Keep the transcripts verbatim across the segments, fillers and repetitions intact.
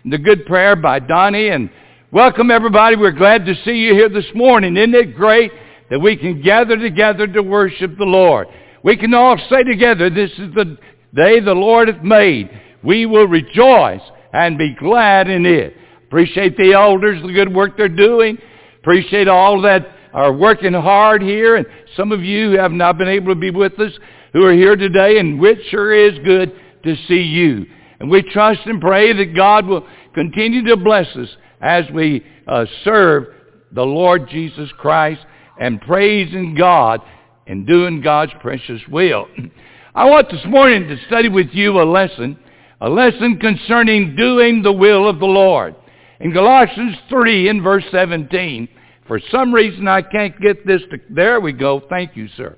the good prayer by Donnie. And welcome everybody. We're glad to see you here this morning. Isn't it great that we can gather together to worship the Lord? We can all say together, this is the day the Lord hath made. We will rejoice and be glad in it. Appreciate the elders, the good work they're doing. Appreciate all that are working hard here. And some of you who have not been able to be with us who are here today, and which sure is good to see you. And we trust and pray that God will continue to bless us as we uh, serve the Lord Jesus Christ and praising God and doing God's precious will. I want this morning to study with you a lesson, a lesson concerning doing the will of the Lord. In Colossians three in verse seventeen, for some reason I can't get this to, there we go, thank you, sir.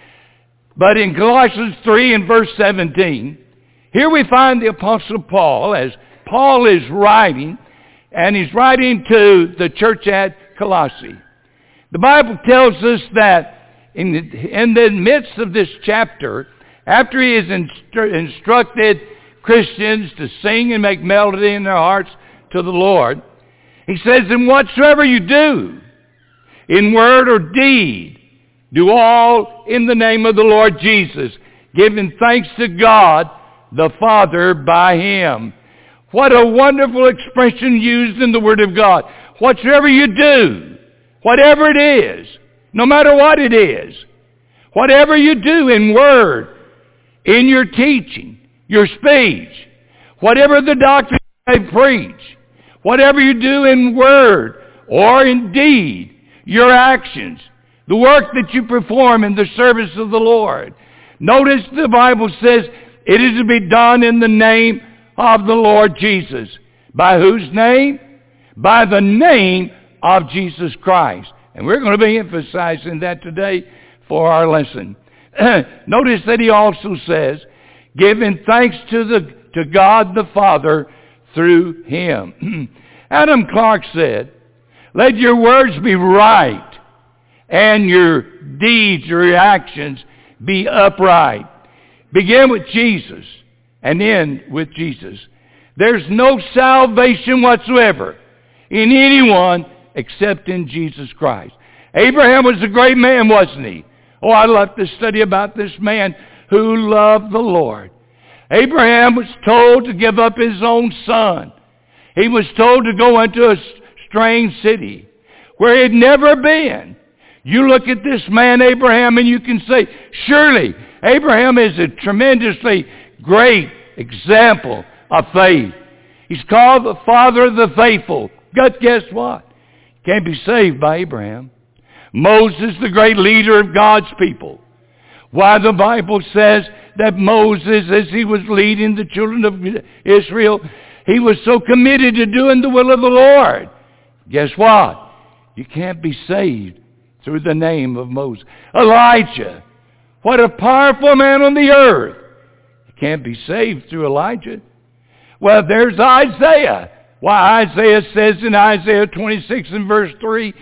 But in Colossians three in verse seventeen, here we find the Apostle Paul, as Paul is writing, and he's writing to the church at Colossae. The Bible tells us that in the, in the midst of this chapter, after he has instru- instructed Christians to sing and make melody in their hearts to the Lord, he says, and whatsoever you do, in word or deed, do all in the name of the Lord Jesus, giving thanks to God the Father by him. What a wonderful expression used in the Word of God. Whatsoever you do, whatever it is, no matter what it is, whatever you do in word, in your teaching, your speech, whatever the doctrine they preach, whatever you do in word or in deed, your actions, the work that you perform in the service of the Lord. Notice the Bible says it is to be done in the name of the Lord Jesus. By whose name? By the name of Jesus Christ. And we're going to be emphasizing that today for our lesson. Notice that he also says, giving thanks to the to God the Father through him. Adam Clarke said, let your words be right and your deeds, your actions be upright. Begin with Jesus and end with Jesus. There's no salvation whatsoever in anyone except in Jesus Christ. Abraham was a great man, wasn't he? Oh, I love to study about this man who loved the Lord. Abraham was told to give up his own son. He was told to go into a strange city where he had never been. You look at this man, Abraham, and you can say, surely Abraham is a tremendously great example of faith. He's called the father of the faithful. But guess what? Can't be saved by Abraham. Moses, the great leader of God's people. Why the Bible says that Moses, as he was leading the children of Israel, he was so committed to doing the will of the Lord. Guess what? You can't be saved through the name of Moses. Elijah, what a powerful man on the earth. You can't be saved through Elijah. Well, there's Isaiah. Why, Isaiah says in Isaiah twenty-six and verse three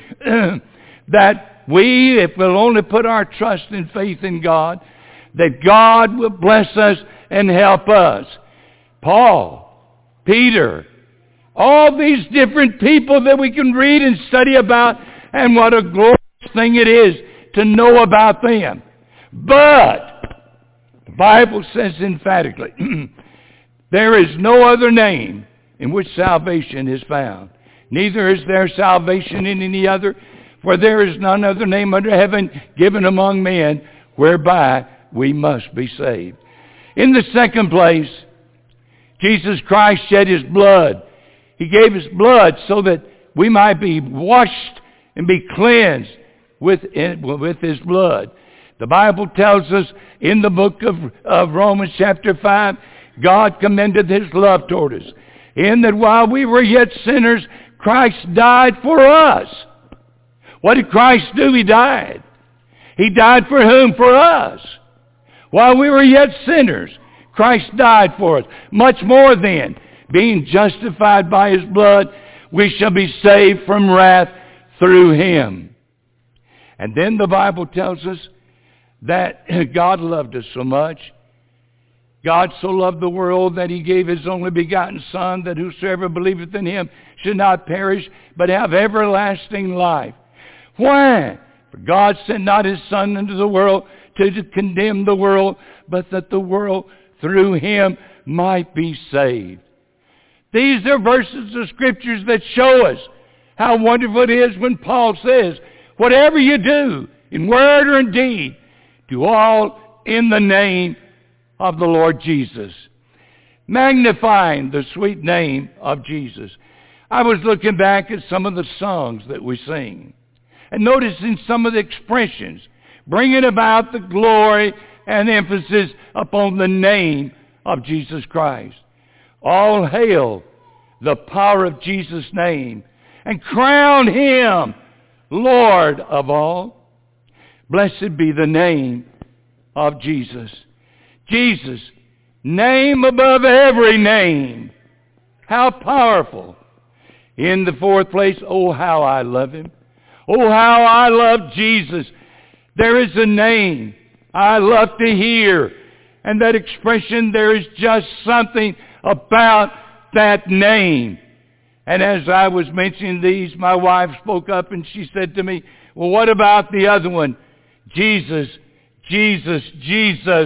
that we, if we'll only put our trust and faith in God, that God will bless us and help us. Paul, Peter, all these different people that we can read and study about, and what a glorious thing it is to know about them. But the Bible says emphatically, there is no other name in which salvation is found. Neither is there salvation in any other, for there is none other name under heaven given among men whereby we must be saved. In the second place, Jesus Christ shed his blood. He gave his blood so that we might be washed and be cleansed with, with his blood. The Bible tells us in the book of, of Romans chapter five, God commended his love toward us, in that while we were yet sinners, Christ died for us. What did Christ do? He died. He died for whom? For us. While we were yet sinners, Christ died for us. Much more then, being justified by his blood, we shall be saved from wrath through him. And then the Bible tells us that God loved us so much God so loved the world that he gave his only begotten Son, that whosoever believeth in him should not perish, but have everlasting life. Why? For God sent not his Son into the world to condemn the world, but that the world through him might be saved. These are verses of Scriptures that show us how wonderful it is when Paul says, whatever you do, in word or in deed, do all in the name of the Lord Jesus. Magnifying the sweet name of Jesus. I was looking back at some of the songs that we sing and noticing some of the expressions, bringing about the glory and emphasis upon the name of Jesus Christ. All hail the power of Jesus' name, and crown him Lord of all. Blessed be the name of Jesus. Jesus, name above every name. How powerful. In the fourth place, oh, how I love him. Oh, how I love Jesus. There is a name I love to hear. And that expression, there is just something about that name. And as I was mentioning these, my wife spoke up and she said to me, well, what about the other one? Jesus, Jesus, Jesus.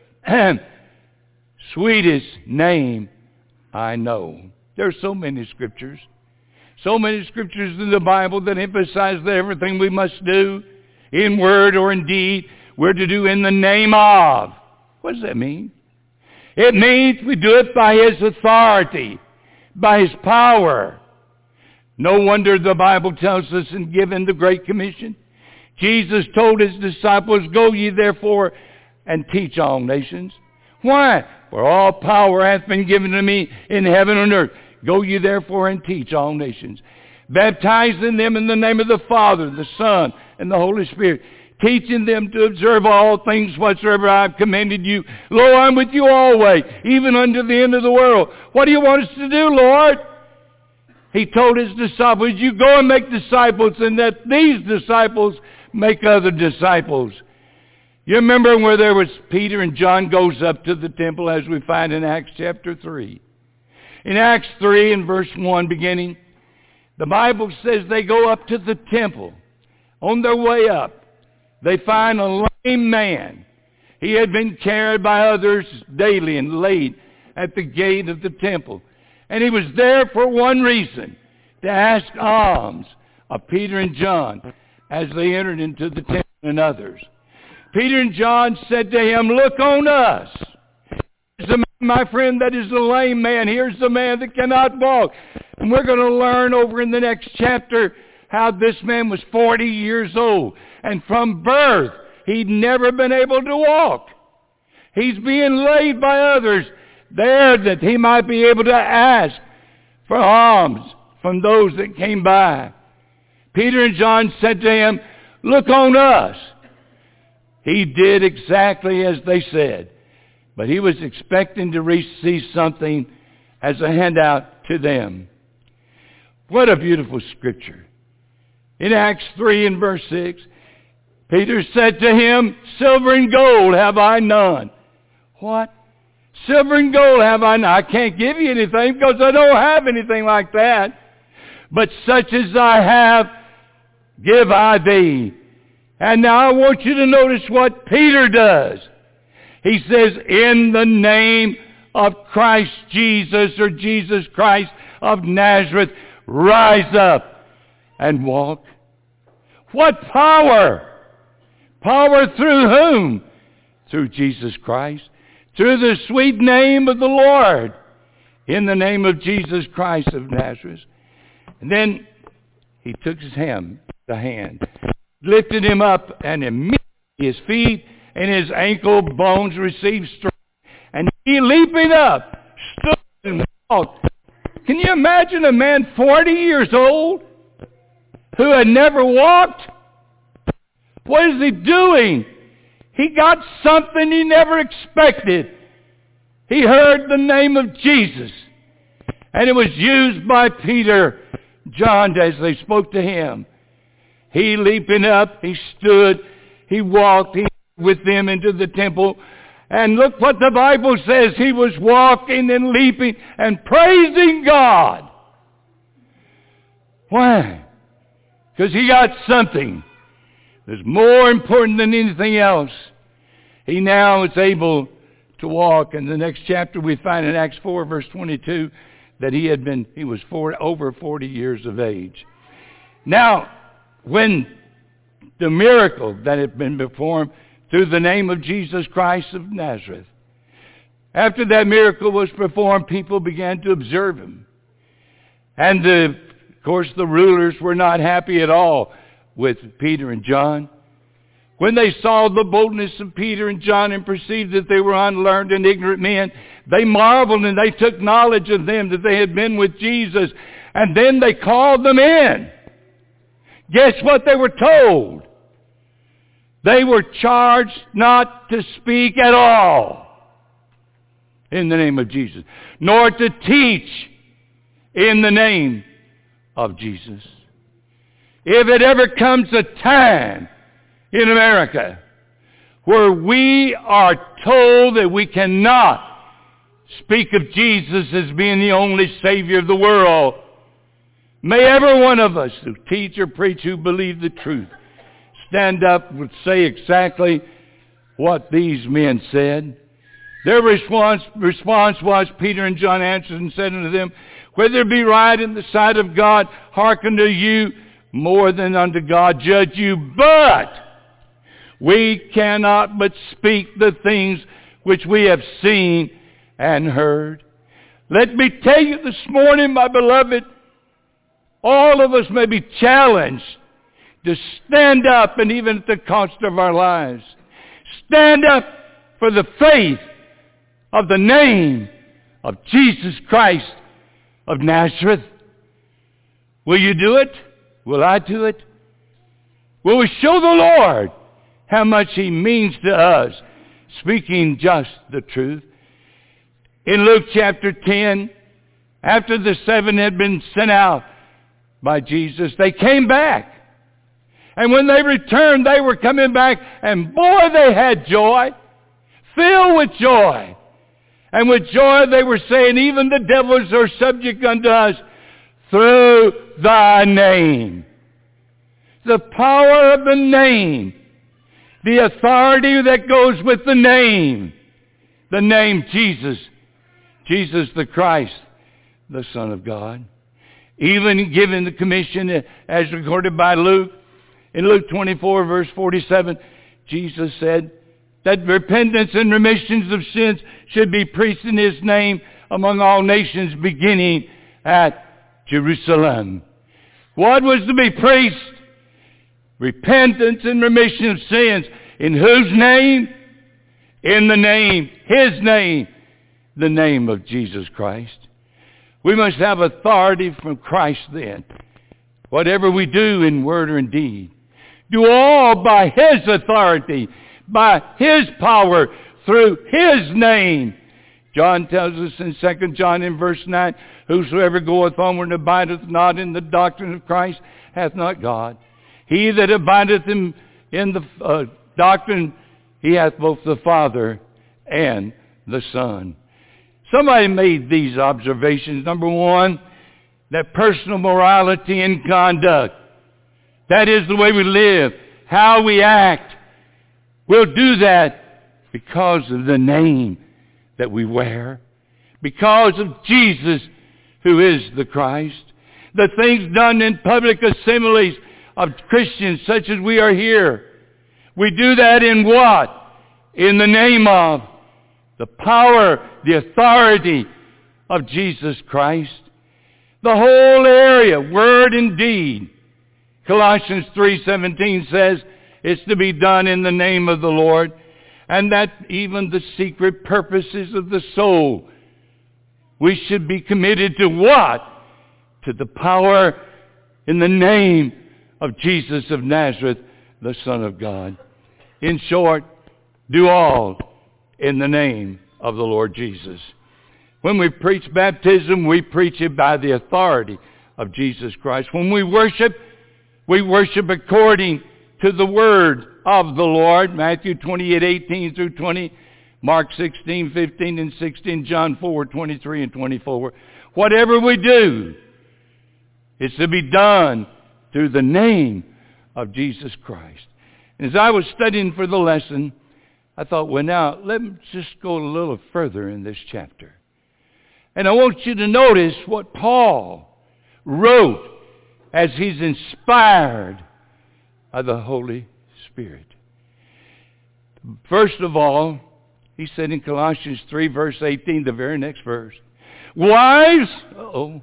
Sweetest name I know. There's so many scriptures. So many scriptures in the Bible that emphasize that everything we must do, in word or in deed, we're to do in the name of. What does that mean? It means we do it by his authority, by his power. No wonder the Bible tells us in giving the Great Commission, Jesus told his disciples, go ye therefore and teach all nations. Why? For all power hath been given to me in heaven and earth. Go ye therefore and teach all nations, baptizing them in the name of the Father, the Son, and the Holy Spirit, teaching them to observe all things whatsoever I have commanded you. Lo, I'm with you always, even unto the end of the world. What do you want us to do, Lord? He told his disciples, you go and make disciples, and that these disciples make other disciples. You remember where there was Peter and John goes up to the temple, as we find in Acts chapter three. In Acts three and verse one beginning, the Bible says they go up to the temple. On their way up, they find a lame man. He had been carried by others daily and laid at the gate of the temple. And he was there for one reason, to ask alms of Peter and John as they entered into the temple and others. Peter and John said to him, look on us. Here's the man, my friend, that is the lame man. Here's the man that cannot walk. And we're going to learn over in the next chapter how this man was forty years old. And from birth, he'd never been able to walk. He's being laid by others there that he might be able to ask for alms from those that came by. Peter and John said to him, look on us. He did exactly as they said. But he was expecting to receive something as a handout to them. What a beautiful scripture. In Acts three and verse six, Peter said to him, silver and gold have I none. What? Silver and gold have I none. I can't give you anything because I don't have anything like that. But such as I have, give I thee. And now I want you to notice what Peter does. He says, in the name of Christ Jesus, or Jesus Christ of Nazareth, rise up and walk. What power? Power through whom? Through Jesus Christ. Through the sweet name of the Lord. In the name of Jesus Christ of Nazareth. And then he took his hand, the hand, lifted him up, and immediately his feet and his ankle bones received strength. And he, leaping up, stood and walked. Can you imagine a man forty years old who had never walked? What is he doing? He got something he never expected. He heard the name of Jesus. And it was used by Peter, John, as they spoke to him. He leaping up, he stood, he walked, he with them into the temple, And look what the Bible says. He was walking and leaping and praising God. Why? Because he got something that's more important than anything else. He now is able to walk. In the next chapter we find in Acts four verse twenty-two that he had been, he was four, over forty years of age. Now, when the miracle that had been performed through the name of Jesus Christ of Nazareth, after that miracle was performed, people began to observe him. And the, of course the rulers were not happy at all with Peter and John. When they saw the boldness of Peter and John and perceived that they were unlearned and ignorant men, they marveled and they took knowledge of them that they had been with Jesus. And then they called them in. Guess what they were told? They were charged not to speak at all in the name of Jesus, nor to teach in the name of Jesus. If it ever comes a time in America where we are told that we cannot speak of Jesus as being the only Savior of the world, may every one of us who teach or preach, who believe the truth, stand up and say exactly what these men said. Their response, response was, Peter and John answered and said unto them, whether it be right in the sight of God, hearken to you more than unto God, judge you. But we cannot but speak the things which we have seen and heard. Let me tell you this morning, my beloved, all of us may be challenged to stand up, and even at the cost of our lives, stand up for the faith of the name of Jesus Christ of Nazareth. Will you do it? Will I do it? Will we show the Lord how much he means to us, speaking just the truth? In Luke chapter ten, after the seven had been sent out by Jesus, they came back. And when they returned, they were coming back, and boy, they had joy, filled with joy. And with joy they were saying, even the devils are subject unto us through thy name. The power of the name, the authority that goes with the name, the name Jesus, Jesus the Christ, the Son of God. Even given the commission as recorded by Luke, in Luke twenty-four, verse forty-seven, Jesus said that repentance and remissions of sins should be preached in his name among all nations, beginning at Jerusalem. What was to be preached? Repentance and remission of sins. In whose name? In the name, his name, the name of Jesus Christ. We must have authority from Christ then. Whatever we do in word or in deed, do all by his authority, by his power, through his name. John tells us in Second John in verse nine, whosoever goeth onward and abideth not in the doctrine of Christ hath not God. He that abideth in, in the uh, doctrine, he hath both the Father and the Son. Somebody made these observations. Number one, that personal morality and conduct, that is the way we live, how we act, we'll do that because of the name that we wear, because of Jesus, who is the Christ. The things done in public assemblies of Christians such as we are here, we do that in what? In the name of the power, the authority of Jesus Christ. The whole area, word and deed. Colossians three seventeen says it's to be done in the name of the Lord, and that even the secret purposes of the soul, we should be committed to what? To the power in the name of Jesus of Nazareth, the Son of God. In short, do all in the name of the Lord Jesus. When we preach baptism, we preach it by the authority of Jesus Christ. When we worship, we worship according to the word of the Lord. Matthew twenty-eight, eighteen through twenty. Mark sixteen, fifteen, and sixteen, John four, twenty-three and twenty-four. Whatever we do, it's to be done through the name of Jesus Christ. And as I was studying for the lesson, I thought, well, now, let me just go a little further in this chapter. And I want you to notice what Paul wrote as he's inspired by the Holy Spirit. First of all, he said in Colossians three, verse eighteen, the very next verse, wives, uh-oh,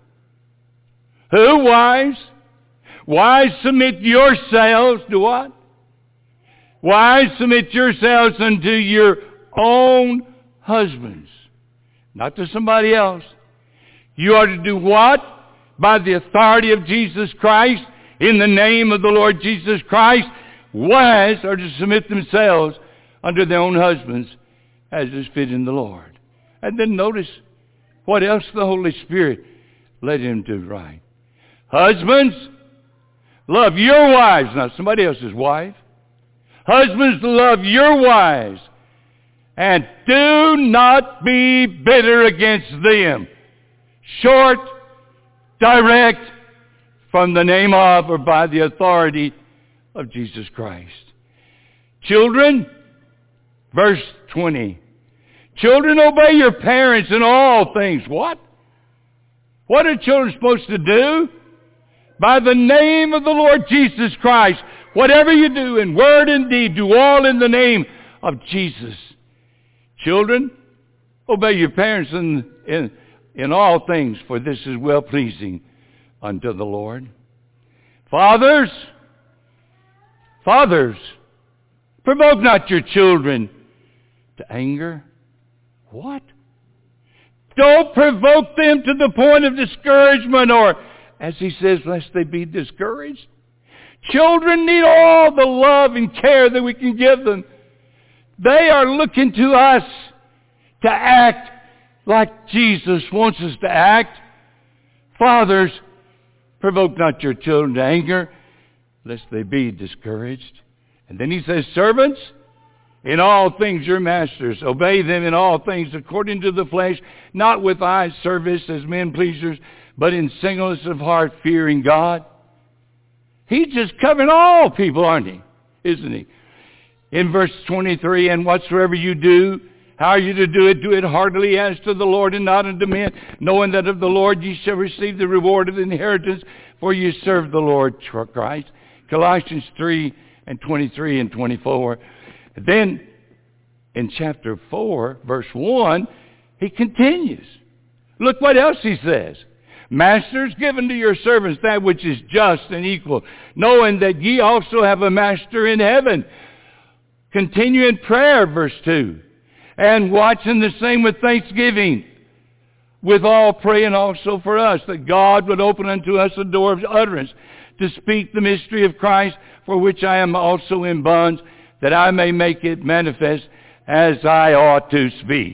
who wives? Wives, submit yourselves to what? Wives, submit yourselves unto your own husbands, not to somebody else. You are to do what? By the authority of Jesus Christ, in the name of the Lord Jesus Christ, wives are to submit themselves unto their own husbands, as is fit in the Lord. And then notice what else the Holy Spirit led him to write. Husbands, love your wives, not somebody else's wife. Husbands, love your wives, and do not be bitter against them. Short, direct, from the name of or by the authority of Jesus Christ. Children, verse twenty. Children, obey your parents in all things. What? What are children supposed to do? By the name of the Lord Jesus Christ. Whatever you do in word and deed, do all in the name of Jesus. Children, obey your parents in, in, in all things, for this is well-pleasing unto the Lord. Fathers, fathers, provoke not your children to anger. What? Don't provoke them to the point of discouragement, or, as he says, lest they be discouraged. Children need all the love and care that we can give them. They are looking to us to act like Jesus wants us to act. Fathers, provoke not your children to anger, lest they be discouraged. And then he says, servants, in all things your masters, obey them in all things according to the flesh, not with eye service as men pleasers, but in singleness of heart, fearing God. He's just covering all people, aren't he? Isn't he? In verse twenty-three, and whatsoever you do, how are you to do it? Do it heartily as to the Lord and not unto men, knowing that of the Lord ye shall receive the reward of the inheritance, for you serve the Lord Christ. Colossians three and twenty-three and twenty-four. Then, in chapter four, verse one, he continues. Look what else he says. Masters, give unto your servants that which is just and equal, knowing that ye also have a master in heaven. Continue in prayer, verse two. And watching the same with thanksgiving, with all praying also for us, that God would open unto us a door of utterance, to speak the mystery of Christ, for which I am also in bonds, that I may make it manifest as I ought to speak.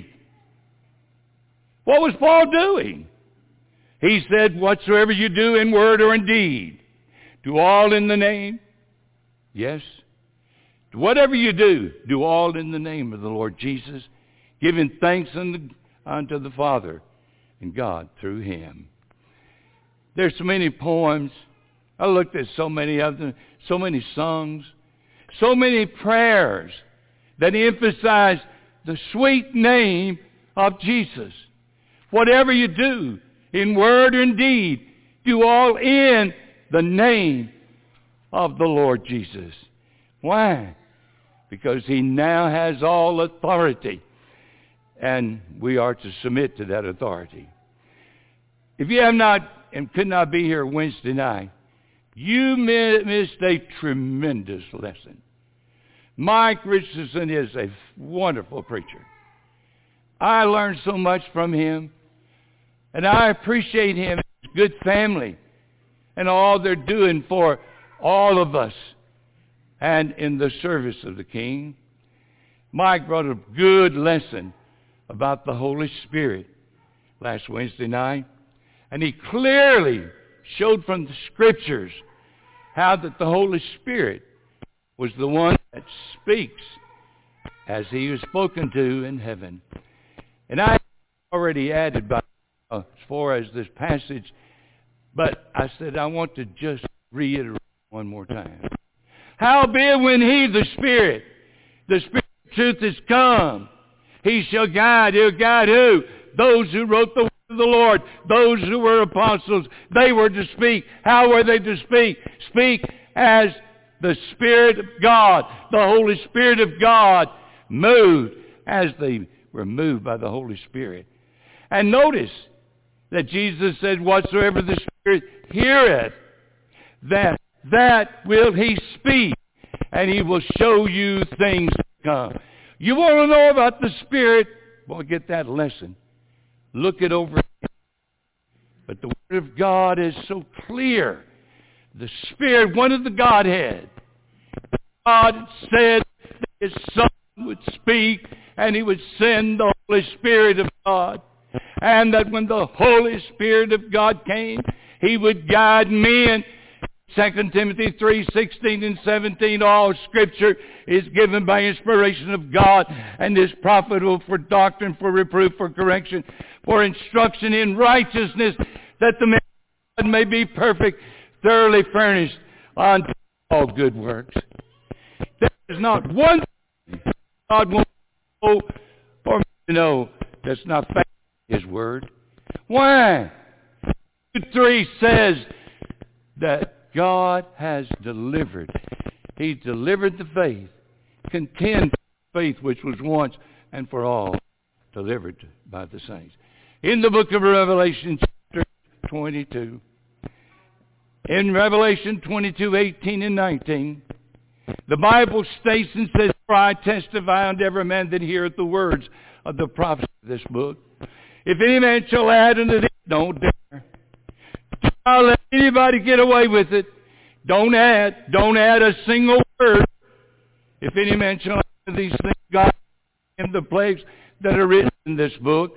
What was Paul doing? He said, whatsoever you do in word or in deed, do all in the name. Yes. Whatever you do, do all in the name of the Lord Jesus, giving thanks unto, unto the Father and God through him. There's so many poems. I looked at so many of them, so many songs, so many prayers that emphasize the sweet name of Jesus. Whatever you do, in word and deed, do all in the name of the Lord Jesus. Why? Because he now has all authority, and we are to submit to that authority. If you have not and could not be here Wednesday night, you missed a tremendous lesson. Mike Richardson is a wonderful preacher. I learned so much from him, and I appreciate him and his good family and all they're doing for all of us and in the service of the King. Mike brought a good lesson about the Holy Spirit last Wednesday night, and he clearly showed from the Scriptures how that the Holy Spirit was the one that speaks as he was spoken to in heaven. And I already added by, uh, as far as this passage, but I said I want to just reiterate one more time. Howbeit when he, the Spirit, the Spirit of truth is come, he shall guide. He'll guide who? Those who wrote the word of the Lord. Those who were apostles. They were to speak. How were they to speak? Speak as the Spirit of God, the Holy Spirit of God, moved as they were moved by the Holy Spirit. And notice that Jesus said, whatsoever the Spirit heareth, that that will he speak, and he will show you things to come. You want to know about the Spirit? Well, get that lesson. Look it over. But the Word of God is so clear. The Spirit, one of the Godhead. God said that his Son would speak, and he would send the Holy Spirit of God. And that when the Holy Spirit of God came, he would guide men. Second Timothy three sixteen and seventeen, all Scripture is given by inspiration of God and is profitable for doctrine, for reproof, for correction, for instruction in righteousness, that the man of God may be perfect, thoroughly furnished unto all good works. There is not one thing God wants to know or to know that's not found in his Word. Why? Jude three says that God has delivered. He delivered the faith. Contend the faith which was once and for all delivered by the saints. In the book of Revelation, chapter twenty-two, in Revelation twenty-two, eighteen and nineteen, the Bible states and says, for I testify unto every man that heareth the words of the prophecy of this book. If any man shall add unto these, don't dare. I'll let anybody get away with it. Don't add. Don't add a single word. If any man shall add to these things, God in the plagues that are written in this book.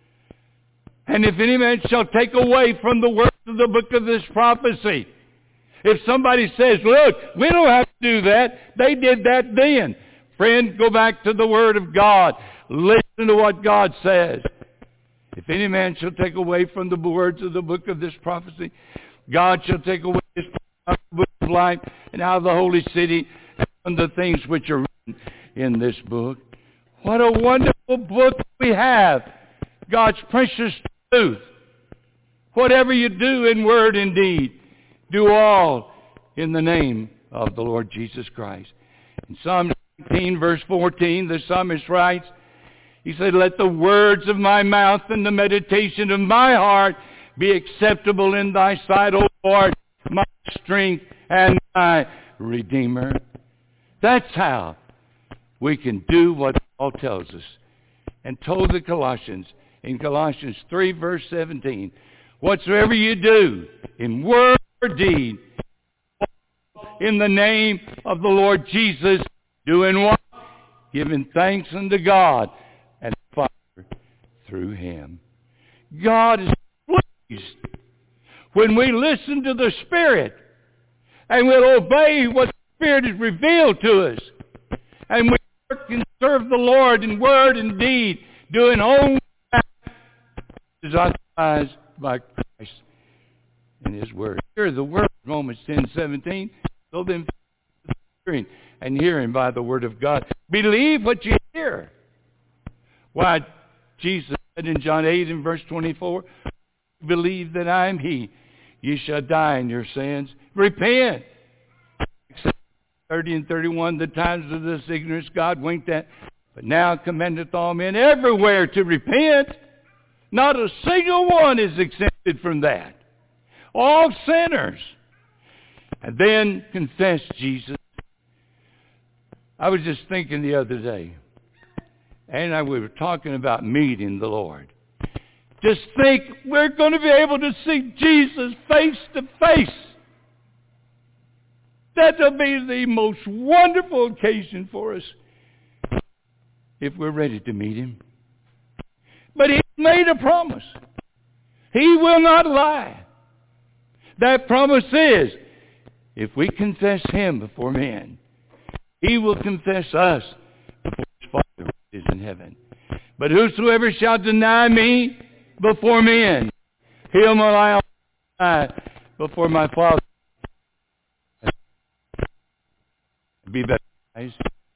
And if any man shall take away from the words of the book of this prophecy. If somebody says, look, we don't have to do that. They did that then. Friend, go back to the Word of God. Listen to what God says. If any man shall take away from the words of the book of this prophecy, God shall take away his book of life and out of the holy city and from the things which are written in this book. What a wonderful book we have. God's precious truth. Whatever you do in word and deed, do all in the name of the Lord Jesus Christ. In Psalm nineteen, verse fourteen, the psalmist writes, he said, let the words of my mouth and the meditation of my heart be acceptable in thy sight, O Lord, my strength and my Redeemer. That's how we can do what Paul tells us and told the Colossians in Colossians three, verse seventeen, whatsoever you do in word or deed, in the name of the Lord Jesus, doing what? Giving thanks unto God and the Father through him. God is pleased when we listen to the Spirit and we'll obey what the Spirit has revealed to us. And we work and serve the Lord in word and deed, doing only that is authorized by Christ and his word. Hear the word, Romans ten seventeen. So then, hearing and hearing by the word of God. Believe what you hear. Why, Jesus said in John eight and verse twenty-four, believe that I am he. You shall die in your sins. Repent. thirty and thirty-one, the times of this ignorance God winked at, but now commandeth all men everywhere to repent. Not a single one is exempted from that. All sinners. And then confess Jesus. I was just thinking the other day, and I, we were talking about meeting the Lord. Just think we're going to be able to see Jesus face to face. That'll be the most wonderful occasion for us if we're ready to meet him. But he made a promise. He will not lie. That promise is, if we confess him before men, he will confess us before his Father is in heaven. But whosoever shall deny me before men, him will I deny before my Father. Be baptized.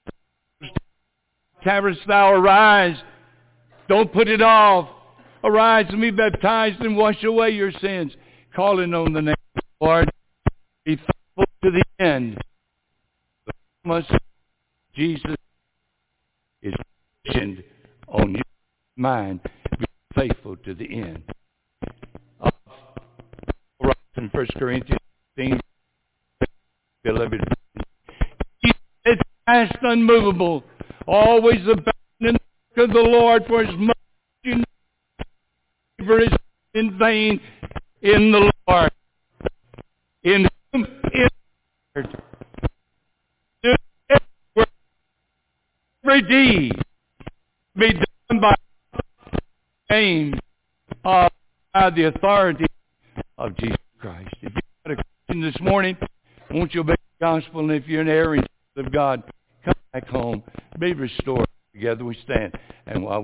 Tarest thou arise. Don't put it off. Arise and be baptized and wash away your sins, calling on the name of the Lord. Be faithful to the end. The promise of Jesus is mentioned on your mind. Be faithful to the end. In First Corinthians fifteen, beloved, he is fast, unmovable, always abounding in the work of the Lord, for as much as you labor is in vain in the Lord. In whom is the Lord. Do every deed be done by the name of by the authority of Jesus Christ. If you've got a question this morning, won't you obey the gospel? And if you're an error of God, come back home. Be restored. Together we stand. And while